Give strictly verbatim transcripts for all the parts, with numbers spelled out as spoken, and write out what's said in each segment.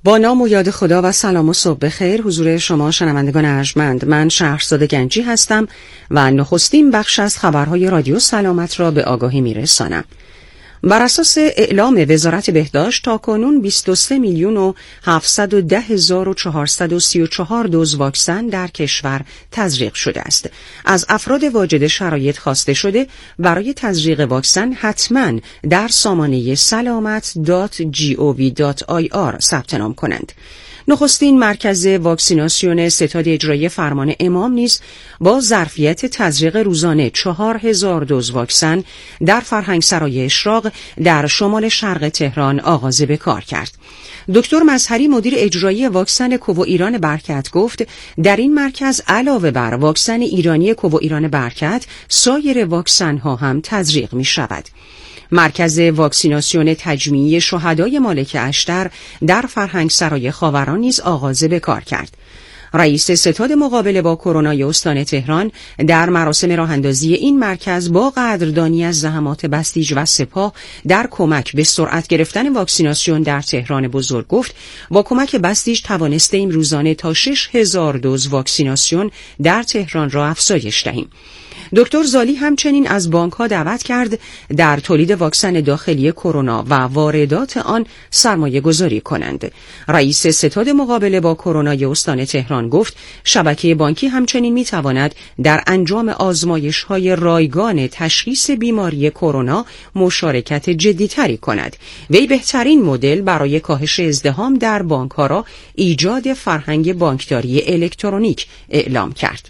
با نام و یاد خدا و سلام و صبح بخیر حضور شما شنوندگان ارجمند. من شهرزاد گنجی هستم و نخستین بخش از خبرهای رادیو سلامت را به آگاهی میرسانم. بر اساس اعلام وزارت بهداشت تاکنون بیست و سه میلیون و هفتصد و ده هزار و چهارصد و سی و چهار دوز واکسن در کشور تزریق شده است. از افراد واجد شرایط خواسته شده برای تزریق واکسن حتما در سامانه سلامت دات جی او وی دات آی آر ثبت نام کنند. نخستین مرکز واکسیناسیون ستاد اجرایی فرمان امام نیز با ظرفیت تزریق روزانه چهار هزار دوز واکسن در فرهنگسرای اشراق در شمال شرق تهران آغاز به کار کرد. دکتر مظهری مدیر اجرایی واکسن کوو ایران برکت گفت در این مرکز علاوه بر واکسن ایرانی کوو ایران برکت سایر واکسن ها هم تزریق می شود. مرکز واکسیناسیون تجمیعی شهدای مالک اشتر در فرهنگسرای خاوران نیز آغاز به کار کرد. رئیس ستاد مقابله با کرونا استان تهران در مراسم راهاندازی این مرکز با قدردانی از زحمات بسیج و سپاه در کمک به سرعت گرفتن واکسیناسیون در تهران بزرگ گفت با کمک بسیج توانستیم روزانه تا شش هزار دوز واکسیناسیون در تهران را افزایش دهیم. دکتر زالی همچنین از بانک‌ها دعوت کرد در تولید واکسن داخلی کرونا و واردات آن سرمایه گذاری کنند. رئیس ستاد مقابله با کرونا استان تهران گفت شبکه بانکی همچنین می‌تواند در انجام آزمایش‌های رایگان تشخیص بیماری کرونا مشارکت جدی‌تری کند. وی بهترین مدل برای کاهش ازدحام در بانک‌ها را ایجاد فرهنگ بانکداری الکترونیک اعلام کرد.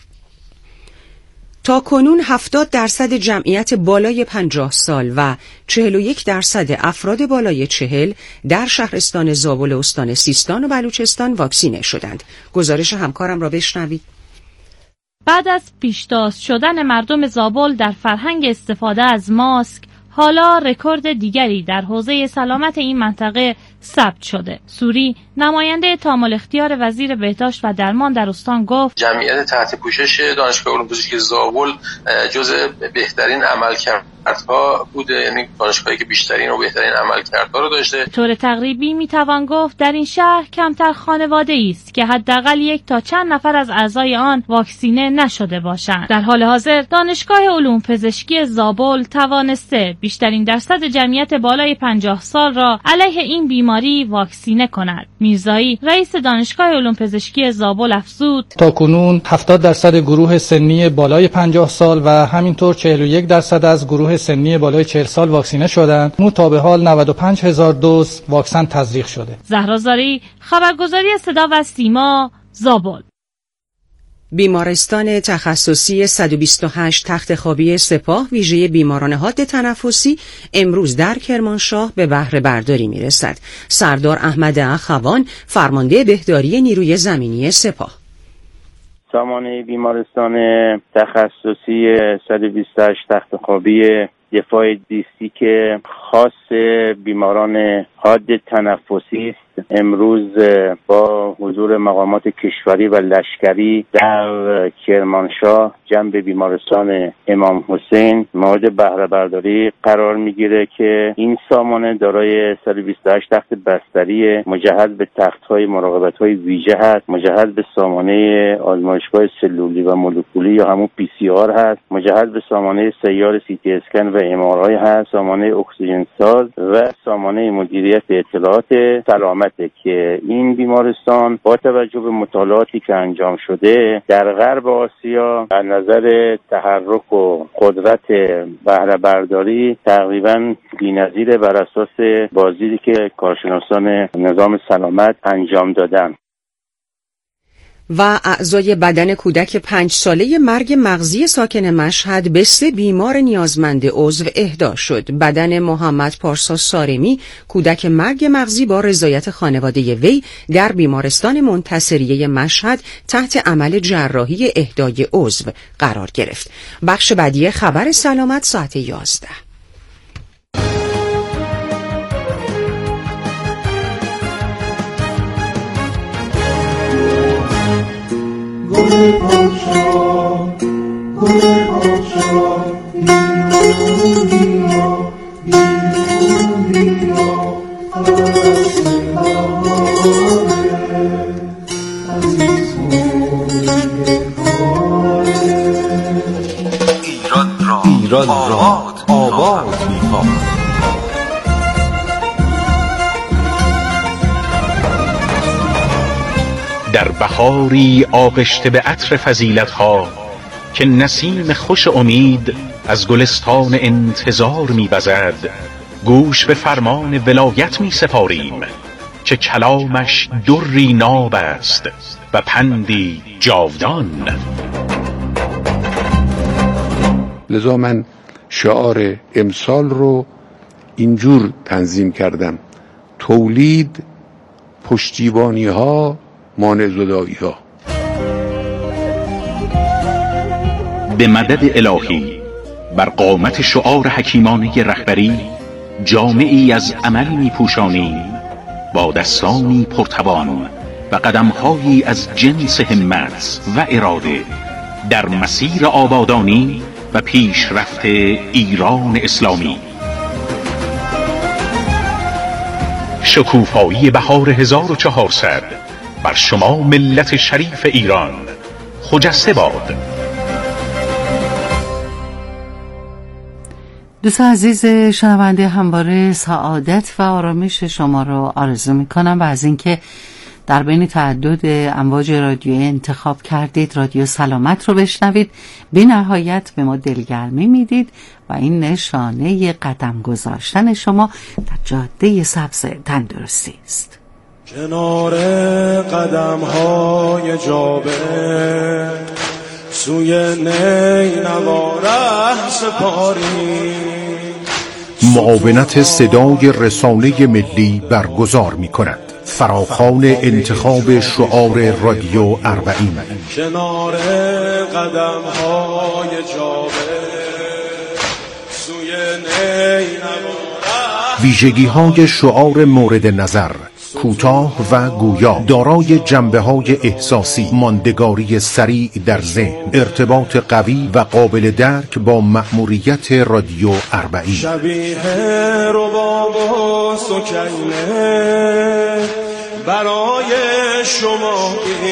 تا کنون هفتاد درصد جمعیت بالای پنجاه سال و چهل و یک درصد افراد بالای چهل در شهرستان زابل استان سیستان و بلوچستان واکسینه شدند. گزارش همکارم را بشنوید. بعد از پیشتاز شدن مردم زابل در فرهنگ استفاده از ماسک، حالا رکورد دیگری در حوزه سلامت این منطقه ثبت شده. سوری نماینده تامل اختیار وزیر بهداشت و درمان در استان گفت جمعیت تحت پوشش دانشگاه علوم پزشکی زابل جزء بهترین عملکردها بوده، یعنی دانشگاهی که بیشترین و بهترین عملکردها رو داشته. طور تقریبی میتوان گفت در این شهر کمتر خانواده‌ای است که حداقل یک تا چند نفر از اعضای آن واکسینه نشده باشند. در حال حاضر دانشگاه علوم پزشکی زابل توانسته بیشترین درصد جمعیت بالای پنجاه سال را علیه این بیماری واکسینه کند. میرزایی رئیس دانشگاه علوم پزشکی زابل افزود تاکنون هفتاد درصد گروه سنی بالای پنجاه سال و همینطور چهل و یک درصد از گروه سنی بالای چهل سال واکسینه شدند. نو تا به حال نود و پنج هزار دوز واکسن تزریق شده. زهرازاری، خبرگزاری صدا و سیما، زابل. بیمارستان تخصصی صد و بیست و هشت تخت خوابی سپاه ویژه بیماران حاد تنفسی امروز در کرمانشاه به بهره برداری میرسد. سردار احمد اخوان فرمانده بهداری نیروی زمینی سپاه سامانه بیمارستان تخصصی صد و بیست و هشت تخت خوابی دفاع دیستی که خاص بیماران حاد تنفسی امروز با حضور مقامات کشوری و لشکری در کرمانشاه جنب بیمارستان امام حسین مورد بهره برداری قرار میگیره که این سامانه دارای صد و بیست و هشت تخت بستری مجهز به تخت‌های مراقبت‌های ویژه هست، مجهز به سامانه آزمایشگاه سلولی و مولکولی یا همون پی سی آر هست، مجهز به سامانه سیار سی تی اسکن و ام آر آی هست، سامانه اکسیژن ساز و سامانه مدیریت اطلاعات سلامت که این بیمارستان با توجه به مطالعاتی که انجام شده در غرب آسیا از نظر تحرک و قدرت بهره برداری تقریبا بی‌نظیره بر اساس بازدیدی که کارشناسان نظام سلامت انجام دادن. و اعضای بدن کودک پنج ساله مرگ مغزی ساکن مشهد به سه بیمار نیازمند عضو اهدا شد. بدن محمد پارسا سارمی کودک مرگ مغزی با رضایت خانواده وی در بیمارستان منتصریه مشهد تحت عمل جراحی اهدای عضو قرار گرفت. بخش بعدی خبر سلامت ساعت یازده. گل پاشا گل پاشا بیرون بیا بیرون بیا فصل هوا ایران را آباد می‌خواهد. در بهاری آغشته به عطر فضیلت‌ها که نسیم خوش امید از گلستان انتظار می‌وزد، گوش به فرمان ولایت می‌سپاریم که کلامش دری ناب است و پندی جاودان. لذا من شعار امسال رو اینجور تنظیم کردم: تولید، پشتیبانی ها، مانع زدایی ها. به مدد الهی بر قامت شعار حکیمانه رهبری جامعی از عمل میپوشانیم با دستانی پرتوان و قدمهایی از جنس همت و اراده در مسیر آبادانی و پیشرفت ایران اسلامی. شکوفایی بهار هزار و چهارصد بر شما ملت شریف ایران خجسته باد. دوستان عزیز شنونده، همواره سعادت و آرامش شما رو آرزو میکنم و از اینکه در بین تعدد امواج رادیویی انتخاب کردید رادیو سلامت رو بشنوید. بی نهایت به ما دلگرمی میدید و این نشانه قدم گذاشتن شما در جاده سبز تندرستی است. کنار قدم های جابه سوی نینواره سپاری. معاونت صدای رسانه ملی برگزار می کند فراخوان انتخاب شعار رادیو اربعین. کنار قدم های جابه سوی نینواره. ویژگی های شعار مورد نظر: کوتاه و گویا، دارای جنبه‌های احساسی، ماندگاری سریع در ذهن، ارتباط قوی و قابل درک با مأموریت رادیو اربعین. شبیه رباب و سکینه برای شما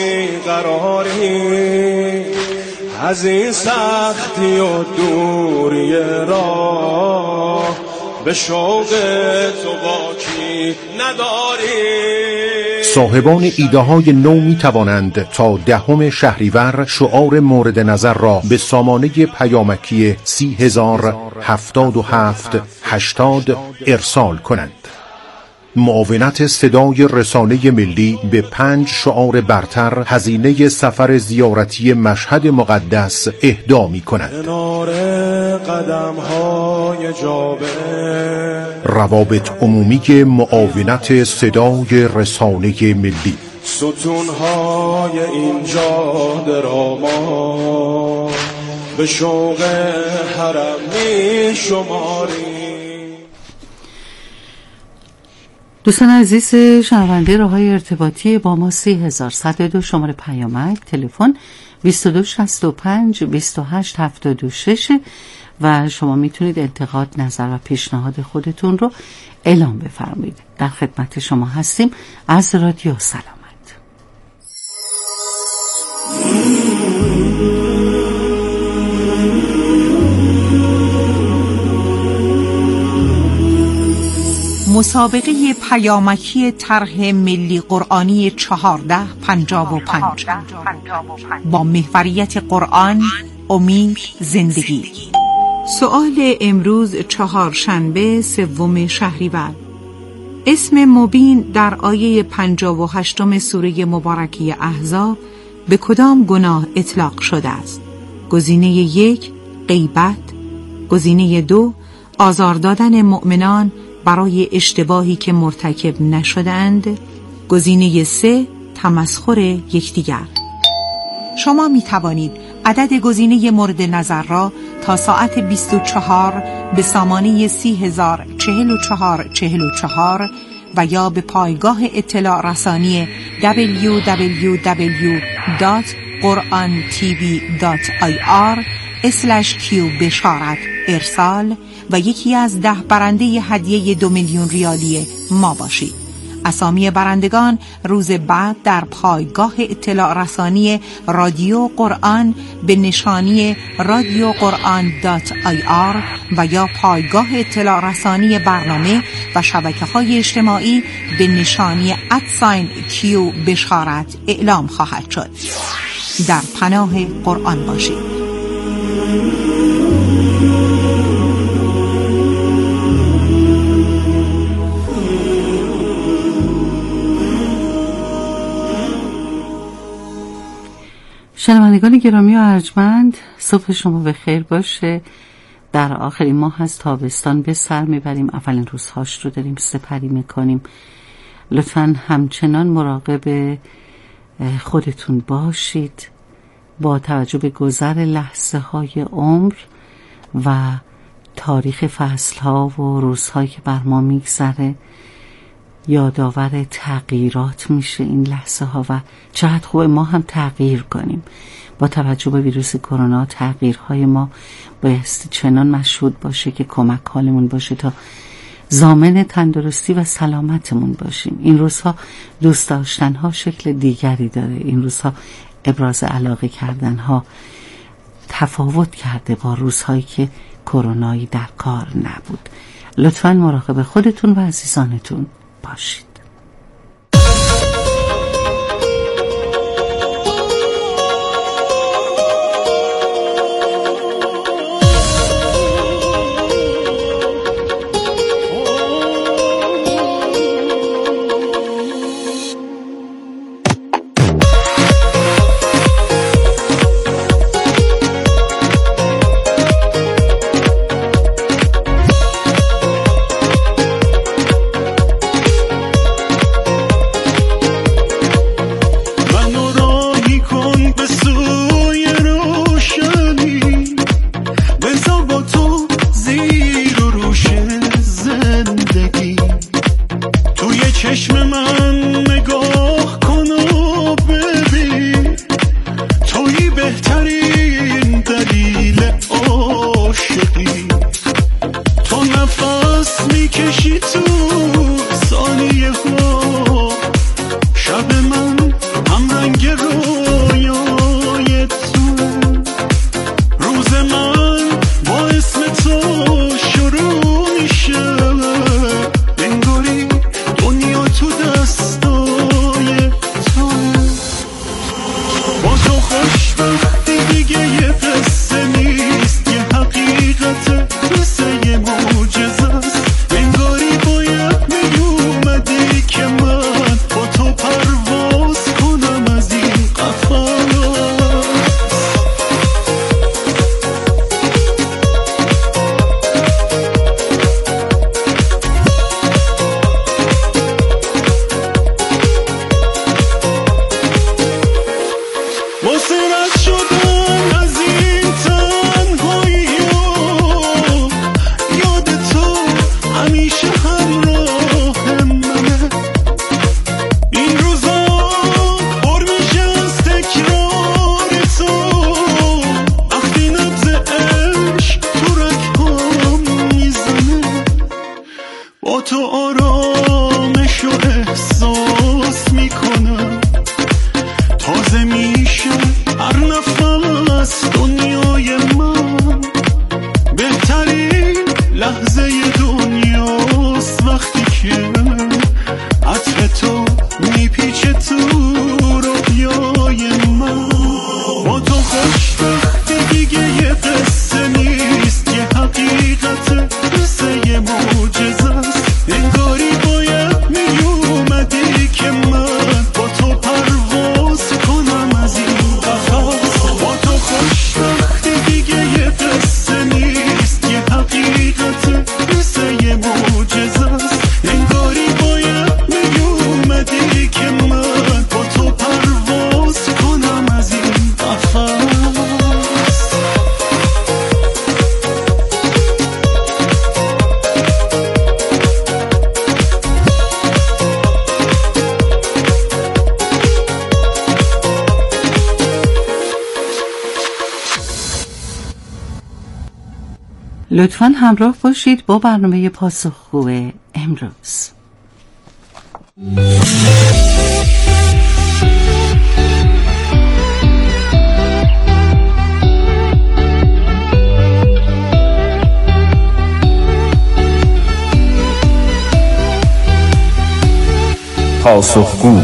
بیقراری، از این سختی و دوری راه به شوق تو باکی نداری. صاحبان ایده های نو می توانند تا دهم شهریور شعار مورد نظر را به سامانه پیامکی سی هزار هفتاد و هفت هشتاد ارسال کنند. معاونت صدای رسانه ملی به پنج شعار برتر هزینه سفر زیارتی مشهد مقدس اهدا می کند. کنار قدم های جابه. روابط عمومی معاونت صدای رسانه ملی. ستون های این جاده را ما به شوق حرم می شماریم. دوستان عزیز شنونده، راه‌های ارتباطی با ما سی هزار صد و دو، شماره پیامک تلفن بیست و دو شصت و پنج بیست و هشت هفتاد و شش و شما میتونید انتقاد، نظر و پیشنهاد خودتون رو اعلام بفرمایید. در خدمت شما هستیم از رادیو سلامت. مسابقه پیامکی طرح ملی قرآنی چهارده پنجاه و پنج با محوریت قرآن، امید، زندگی. سؤال امروز چهارشنبه سوم شهریور: اسم مبین در آیه پنجاه و هشتم سوره مبارکه احزاب به کدام گناه اطلاق شده است؟ گزینه یک غیبت، گزینه دو آزار دادن مؤمنان برای اشتباهی که مرتکب نشدند، گزینه سه تمسخر یکدیگر. شما می توانید عدد گزینه مورد نظر را تا ساعت بیست و چهار به سامانه سی هزار چهل و چهار چهل و چهار و یا به پایگاه اطلاع رسانی دبلیو دبلیو دبلیو دات قرآن تی وی دات آی آر اسلش کیو بشارت ارسال و یکی از ده برنده هدیه دو میلیون ریالی ما باشید. اسامی برندگان روز بعد در پایگاه اطلاع رسانی رادیو قرآن به نشانی رادیو قرآن دات آی آر و یا پایگاه اطلاع رسانی برنامه و شبکه‌های اجتماعی به نشانی ادساین کیو بشارت اعلام خواهد شد. در پناه قرآن باشید. شنوندگان گرامی و ارجمند، صبح شما بخیر باشه. در آخرین ماه از تابستان به سر میبریم، اولین روزهاش رو داریم سپری میکنیم. لطفاً همچنان مراقب خودتون باشید. با توجه به گذر لحظه های عمر و تاریخ فصل ها و روزهایی که بر ما میگذره یادآور تغییرات میشه این لحظه ها و چقدر خوبه ما هم تغییر کنیم. با توجه به ویروس کرونا تغییرهای ما بایستی چنان مشهود باشه که کمک حالمون باشه تا ضامن تندرستی و سلامتمون باشیم. این روزها دوست داشتنها شکل دیگری داره. این روزها ابراز علاقه کردنها تفاوت کرده با روزهایی که کرونایی در کار نبود. لطفاً مراقب خودتون و عزیزانتون باشید. لطفاً همراه باشید با برنامه پاسخگو امروز. پاسخگو،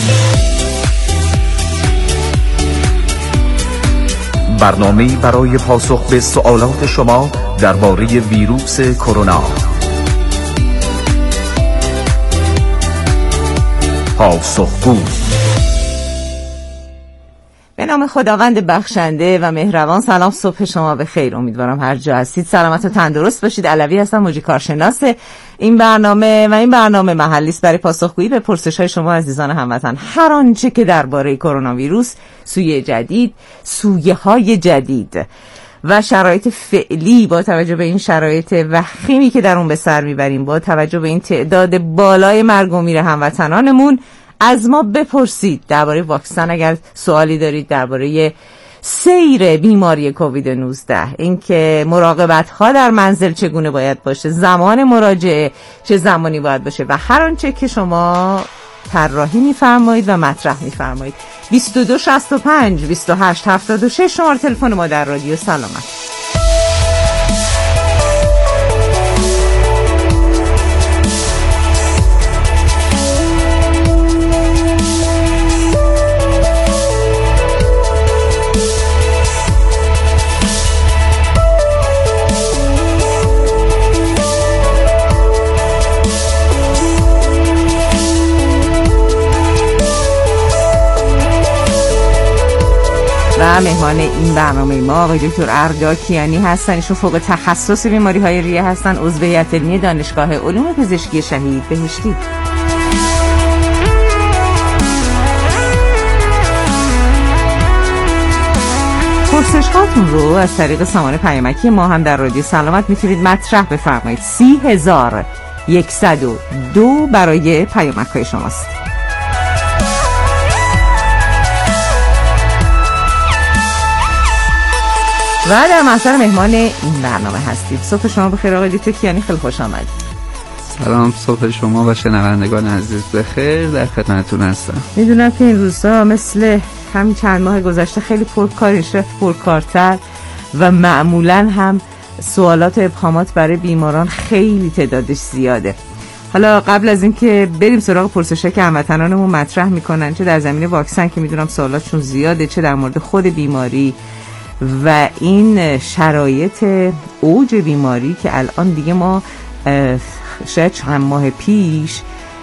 برنامه‌ای برای پاسخ به سوالات شما درباره ویروس کرونا. پاسخگو. به نام خداوند بخشنده و مهربان. سلام، صبح شما بخیر. امیدوارم هر جا هستید سلامت و تندرست باشید. علوی هستم، مجری کارشناس این برنامه و این برنامه محلی است برای پاسخگویی به پرسش‌های شما عزیزان هموطن. هر آنچه که درباره کرونا ویروس، سویه جدید، سویه‌های جدید و شرایط فعلی با توجه به این شرایط وخیمی که در اون به سر میبریم، با توجه به این تعداد بالای مرگ و میر هموطنانمون، از ما بپرسید. درباره واکسن اگر سوالی دارید، درباره سیر بیماری کووید نوزده، اینکه مراقبت ها در منزل چگونه باید باشه، زمان مراجعه چه زمانی باید باشه و هر آنچه که شما طراحی می‌فرمایید و مطرح می‌فرمایید. بیست و دو شصت و پنج بیست و هشت هفتاد و شش شماره تلفن ما در رادیو سلامت. و مهمان این برنامه ما آقای دکتر اردا کیانی هستن. ایشون فوق تخصص بیماری های ریه هستن، عضو هیئت علمی دانشگاه علوم پزشکی شهید بهشتی. پرسش هاتون رو از طریق سامان پیامکی ما هم در رادیو سلامت میتونید مطرح بفرمایید. سی هزار یکصد و دو برای پیامک های شماست. و در محضر مهمان این برنامه هستید. صبح شما بخیر آقای دکتر کیانی، خیلی خوش آمدید. سلام، صبح شما و شنوندگان عزیز بخیر، در خدمتتون هستم. میدونم که این روزها مثل همین چند ماه گذشته خیلی پرکار شد، پرکارتر و معمولا هم سوالات و ابهامات برای بیماران خیلی تعدادش زیاده. حالا قبل از اینکه بریم سراغ پرسش‌هایی که هموطنانمون مطرح میکنن، چه در زمینه واکسن که میدونم سوالاتشون زیاده، چه در مورد خود بیماری و این شرایط اوج بیماری که الان دیگه ما شاید چند ماه پیش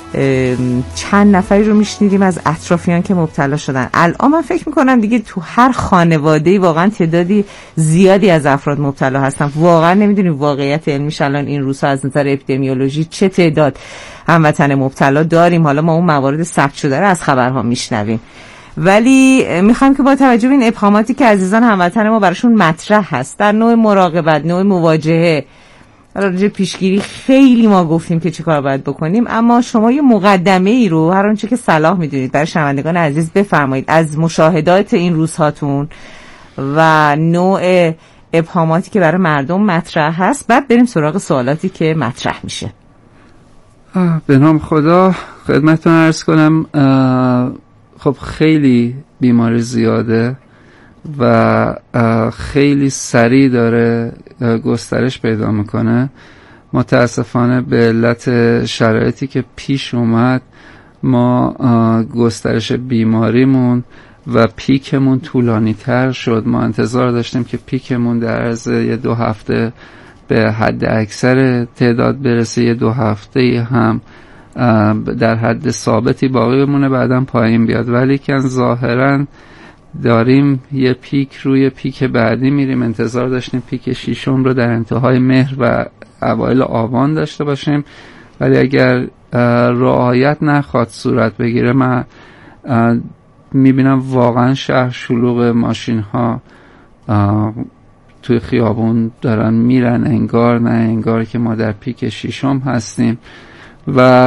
چند نفری رو میشنیدیم از اطرافیان که مبتلا شدن. الان من فکر میکنم دیگه تو هر خانواده‌ای واقعا تعدادی زیادی از افراد مبتلا هستن. واقعا نمیدونیم واقعیت علمیش الان این روزها از نظر اپیدمیولوژی چه تعداد هموطن مبتلا داریم. حالا ما اون موارد ثبت شده رو از خبرها میشنویم، ولی میخوایم که با توجه به این ابهاماتی که عزیزان هموطن ما براشون مطرح هست در نوع مراقبت، نوع مواجهه، راجع پیشگیری خیلی ما گفتیم که چه کار باید بکنیم، اما شما یه مقدمه ای رو هر آنچه که صلاح میدونید برای شنوندگان عزیز بفرمایید از مشاهدات این روزهاتون و نوع ابهاماتی که برای مردم مطرح هست، بعد بریم سراغ سوالاتی که مطرح میشه. به نام خدا خدمتتون عرض کنم، خب خیلی بیماری زیاده و خیلی سریع داره گسترش پیدا میکنه. متاسفانه به علت شرایطی که پیش اومد ما گسترش بیماریمون و پیکمون طولانی تر شد. ما انتظار داشتیم که پیکمون در عرض یه دو هفته به حد اکثر تعداد برسه، یه دو هفته هم در حد ثابتی باقی بمونه بعداً پایین بیاد، ولی که ظاهراً داریم یه پیک روی پیک بعدی میریم. انتظار داشتیم پیک ششم رو در انتهای مهر و اوایل آبان داشته باشیم، ولی اگر رعایت نخواد صورت بگیره من میبینم واقعا شهر شلوغ، ماشین ها توی خیابون دارن میرن، انگار نه انگار که ما در پیک ششم هستیم. و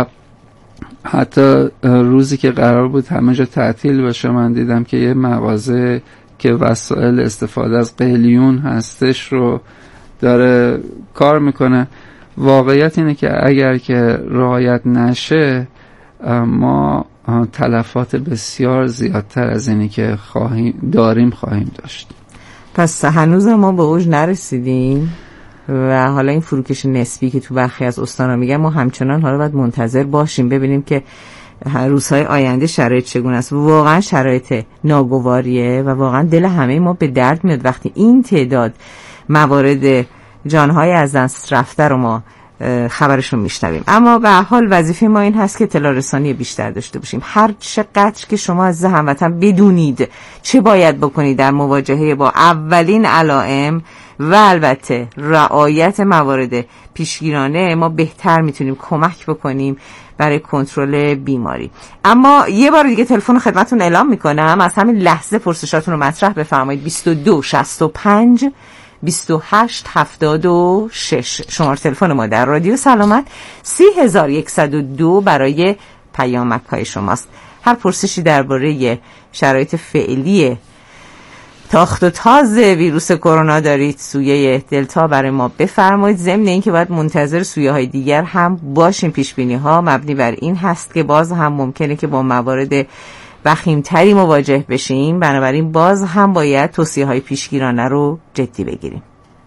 حتی روزی که قرار بود همه جا تعطیل باشه من دیدم که یه مغازه که وسایل استفاده از قلیون هستش رو داره کار میکنه. واقعیت اینه که اگر که رعایت نشه ما تلفات بسیار زیادتر از اینی که خواهیم داریم خواهیم داشت. پس هنوز ما به اوج نرسیدیم و حالا این فروکش نسبی که تو برخی از استانا میگن ما همچنان حالا باید منتظر باشیم ببینیم که روزهای آینده شرایط چگونه است. واقعا شرایط ناگواریه و واقعا دل همه ما به درد میاد وقتی این تعداد موارد جانهای از دست رفته رو ما خبرشون میشنویم. اما به حال وظیفه ما این هست که اطلاع رسانی بیشتر داشته باشیم. هر چقدر که شما از هموطن بدونید چه باید بکنید در مواجهه با اولین علائم و البته رعایت موارد پیشگیرانه، ما بهتر میتونیم کمک بکنیم برای کنترل بیماری. اما یه بار دیگه تلفن خدمتتون اعلام میکنم، از همین لحظه پرسشاتون رو مطرح بفرمایید. بیست و دو شصت و پنج بیست و هشت هفتاد و شش شماره تلفن ما در رادیو سلامت. سی هزار و صد و دو برای پیامک های شماست. هر پرسشی درباره شرایط فعلی تاخت و تاز ویروس کرونا دارید سویه دلتا برای ما بفرمایید. ضمن اینکه باید منتظر سویه های دیگر هم باشیم. پیش بینی ها مبنی بر این هست که باز هم ممکنه که با موارد وخیمتری مواجه بشیم، بنابراین باز هم باید توصیه های پیشگیرانه رو جدی بگیریم.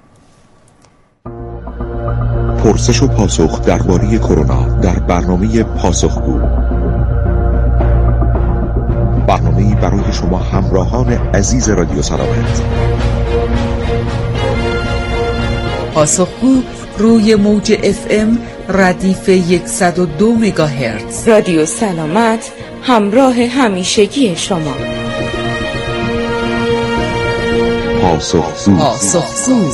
پرسش و پاسخ درباره کرونا در برنامه پاسخگو، برنامه‌ای برای شما همراهان عزیز رادیو سلامت. پاسخگو روی موج اف ام ردیف صد و دو مگاهرتز. رادیو سلامت، همراه همیشگی شما. پاسخگو. پاسخگو.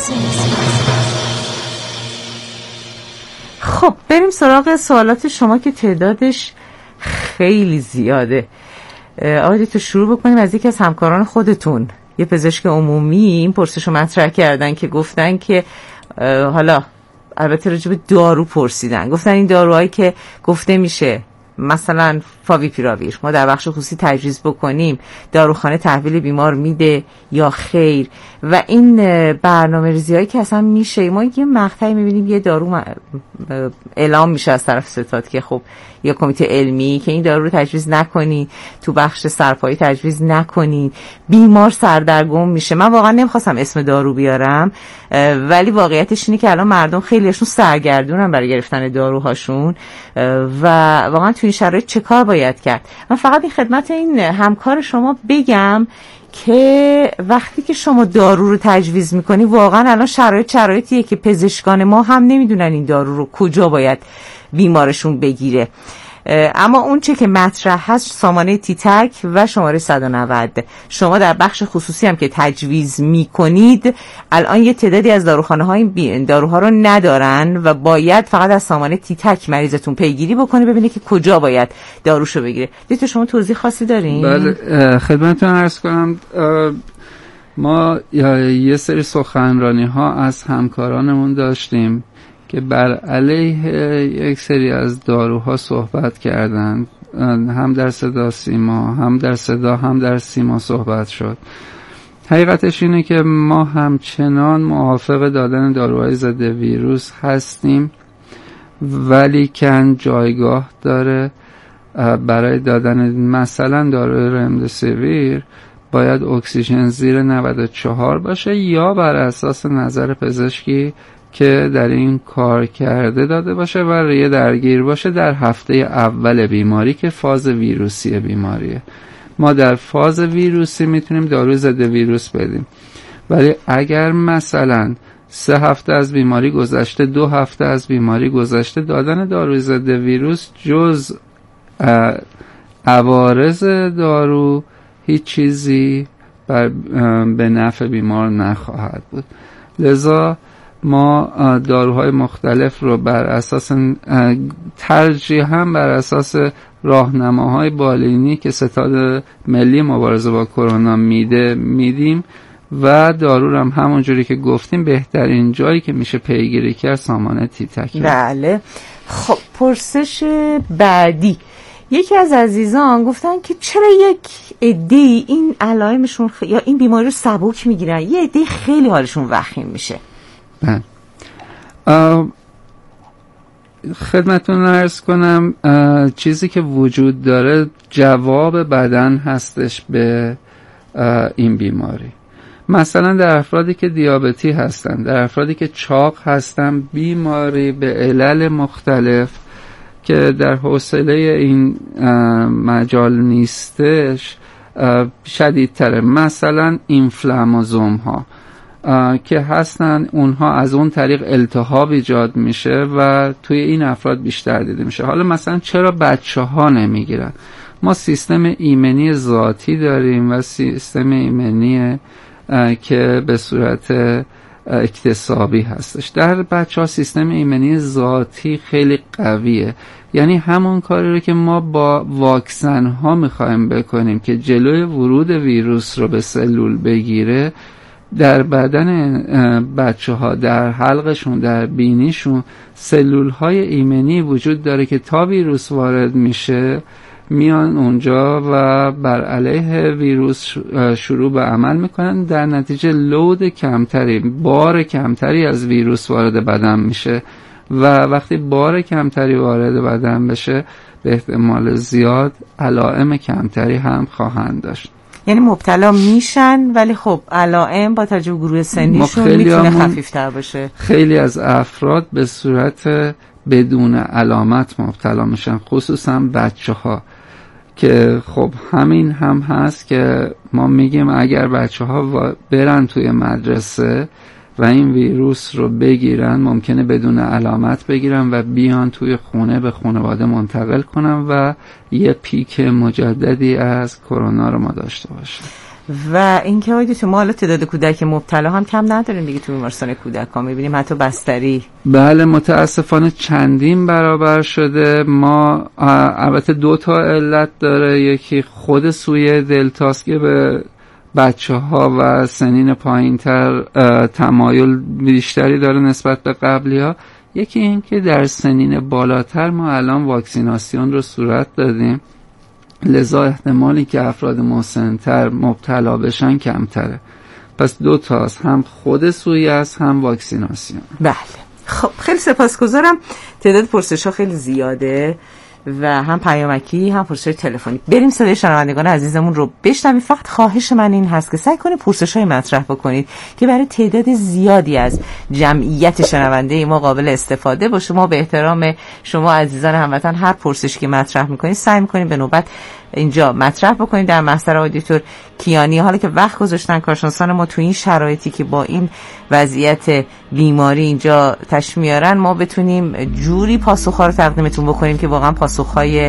خب بریم سراغ سوالات شما که تعدادش خیلی زیاده. آقای تو شروع بکنیم از یکی از همکاران خودتون. یه پزشک عمومی این پرسش رو مطرح کردن که گفتن که حالا البته راجع به دارو پرسیدن، گفتن این داروهایی که گفته میشه مثلا فاویپیراویر ما در بخش خصوصی تجویز بکنیم داروخانه تحویل بیمار میده یا خیر؟ و این برنامه ریزی هایی که اصلا میشه، ما یه مقطعی میبینیم یه دارو اعلام میشه از طرف ستاد که خب یا کمیته علمی که این دارو رو تجویز نکنی، تو بخش سرپایی تجویز نکنی، بیمار سردرگم میشه. من واقعا نمیخواستم اسم دارو بیارم ولی واقعیتش اینه که الان مردم خیلیشون سرگردونن برای گرفتن داروهاشون و واقعا تو این شرایط چه کار باید کرد؟ من فقط این خدمت این همکار شما بگم که وقتی که شما دارو رو تجویز میکنی واقعا الان شرایط شرایطیه که پزشکان ما هم نمیدونن این دارو رو کجا باید بیمارشون بگیره. اما اون چه که مطرح هست سامانه تیتک و شماره صد و نود. شما در بخش خصوصی هم که تجویز میکنید الان یه تعدادی از داروخانه های داروها رو ندارن و باید فقط از سامانه تیتک مریضتون پیگیری بکنه ببینه که کجا باید داروشو بگیره. دیگه شما توضیح خاصی دارین؟ بله خدمتتون عرض کنم ما یه سری سخنرانی ها از همکارانمون داشتیم که بر علیه یک سری از داروها صحبت کردند، هم در صدا سیما هم در صدا هم در سیما صحبت شد. حقیقتش اینه که ما همچنان موافق دادن داروهای ضد ویروس هستیم ولی کن جایگاه داره. برای دادن مثلا داروی رمدسیویر باید اکسیژن زیر نود و چهار باشه یا بر اساس نظر پزشکی که در این کار کرده داده باشه و ریه درگیر باشه در هفته اول بیماری که فاز ویروسی بیماریه. ما در فاز ویروسی میتونیم دارو ضد ویروس بدیم ولی اگر مثلا سه هفته از بیماری گذشته، دو هفته از بیماری گذشته، دادن دارو ضد ویروس جز عوارض دارو هیچ چیزی بر به نفع بیمار نخواهد بود. لذا ما داروهای مختلف رو بر اساس ترجیحاً بر اساس راهنماهای بالینی که ستاد ملی مبارزه با کرونا میده میدیم و دارو هم همونجوری که گفتیم بهترین جایی که میشه پیگیری کرد سامانه تیتک. بله. خب پرسش بعدی، یکی از عزیزان گفتن که چرا یک عده‌ای این علائمشون خ... یا این بیماری رو سبک میگیرن، یه عده خیلی حالشون وخیم میشه؟ بله. خدمتتون عرض کنم چیزی که وجود داره جواب بدن هستش به این بیماری. مثلا در افرادی که دیابتی هستن، در افرادی که چاق هستن، بیماری به علل مختلف که در حوصله این مجال نیستش شدیدتره. مثلا اینفلاموزوم ها که هستن، اونها از اون طریق التهاب ایجاد میشه و توی این افراد بیشتر دیده میشه. حالا مثلا چرا بچه ها نمیگیرن؟ ما سیستم ایمنی ذاتی داریم و سیستم ایمنی که به صورت اکتسابی هستش. در بچه ها سیستم ایمنی ذاتی خیلی قویه، یعنی همون کاری رو که ما با واکسن ها میخوایم بکنیم که جلوی ورود ویروس رو به سلول بگیره، در بدن بچه ها، در حلقشون، در بینیشون سلول های ایمنی وجود داره که تا ویروس وارد میشه میان اونجا و بر علیه ویروس شروع به عمل میکنن. در نتیجه لود کمتری، بار کمتری از ویروس وارد بدن میشه و وقتی بار کمتری وارد بدن بشه به احتمال زیاد علائم کمتری هم خواهند داشت. یعنی مبتلا میشن ولی خب علائم با توجه به گروه سنیشون میتونه خفیفتر باشه. خیلی از افراد به صورت بدون علامت مبتلا میشن، خصوصا بچه ها، که خب همین هم هست که ما میگیم اگر بچه ها برن توی مدرسه و این ویروس رو بگیرن ممکنه بدون علامت بگیرن و بیان توی خونه به خانواده منتقل کنن و یه پیک مجددی از کرونا رو ما داشته باشیم. و اینکه آقای دکتر ما حالا تعداد کودک مبتلا هم کم نداریم دیگه تو بیمارستان کودکان، میبینیم حتی بستری. بله متاسفانه چندین برابر شده. ما البته دو تا علت داره، یکی خود سویه دلتاست که به بچه ها و سنین پایین تر تمایل بیشتری داره نسبت به قبلی ها. یکی این که در سنین بالاتر ما الان واکسیناسیون رو صورت دادیم، لذا احتمالی که افراد مسن‌تر مبتلا بشن کمتره. پس دو تاست، هم خود سویه است هم واکسیناسیون. بله خب خیلی سپاسگزارم. تعداد پرسش‌ها خیلی زیاده و هم پیامکی هم پرسش تلفنی. بریم صدای شنوندگان عزیزمون رو بشنویم. فقط خواهش من این هست که سعی کنید پرسش‌های مطرح بکنید که برای تعداد زیادی از جمعیت شنونده ما قابل استفاده باشه. ما به احترام شما عزیزان هموطن هر پرسشی که مطرح می‌کنید سعی می‌کنیم به نوبت اینجا مطرح بکنید در محضر آقای دکتر کیانی. حالا که وقت گذاشتن کارشناسان ما تو این شرایطی که با این وضعیت بیماری اینجا تشریف میارن، ما بتونیم جوری پاسخ‌ها رو تقدیمتون بکنیم که واقعا پاسخ‌های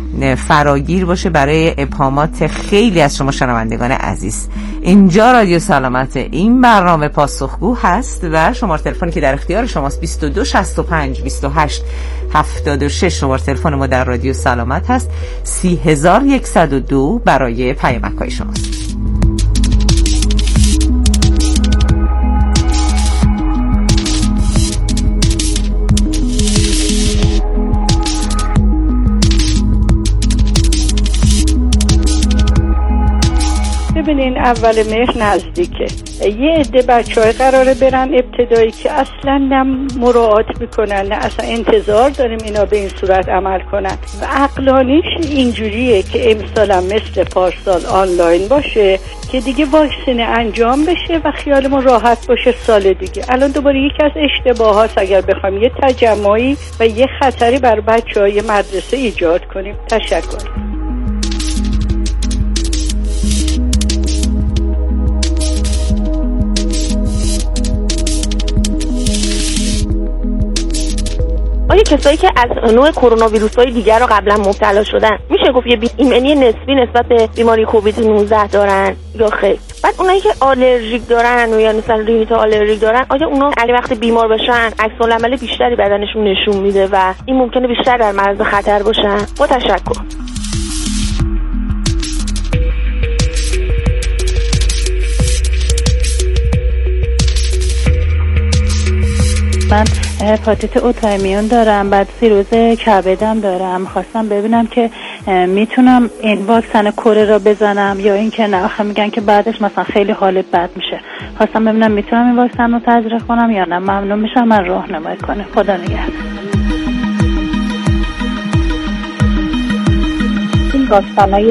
فراگیر باشه برای ابهامات خیلی از شما شنوندگان عزیز. اینجا رادیو سلامت، این برنامه پاسخگو هست و شماره تلفنی که در اختیار شماست بیست و دو شصت و پنج بیست و هشت هفتاد و شش شماره تلفن ما در رادیو سلامت هست. سی هزار و صد و دو برای پیامک‌های شماست. ببینین اول مهر نزدیکه، یه عده بچه‌های قراره برن ابتدایی که اصلا نه مراعات میکنن نه اصلا انتظار داریم اینا به این صورت عمل کنن و عقلانیش اینجوریه که امسالم مثل پارسال آنلاین باشه که دیگه واکسن انجام بشه و خیالمون راحت باشه سال دیگه. الان دوباره یکی از اشتباهات اگر بخوایم یه تجمعی و یه خطری بر بچه‌های مدرسه ایجاد کنیم. تشکر. آیا کسایی که از نوع کرونا ویروس های دیگر رو قبلا مبتلا شدن میشه گفت یه ایمنی نسبی نسبت به بیماری کووید نوزده دارن یا خیر؟ بعد اونایی که آلرژیک دارن یا مثلا رینیت آلرژیک دارن، آیا اونا علی وقتی بیمار بشن عکس العمل بیشتری بدنشون نشون میده و این ممکنه بیشتر در معرض خطر باشن؟ با تشکر. من هپاتیت اوتوایمیون دارم، بعد سیروز کبدم دارم. خواستم ببینم که میتونم این واکسن کره را بزنم یا اینکه نه، آخه میگن که بعدش مثلا خیلی حالت بد میشه. خواستم ببینم میتونم این واکسن رو تزریق کنم یا نه. ممنون میشم من راهنمایی کنه. خدا نگهدار. واکسنای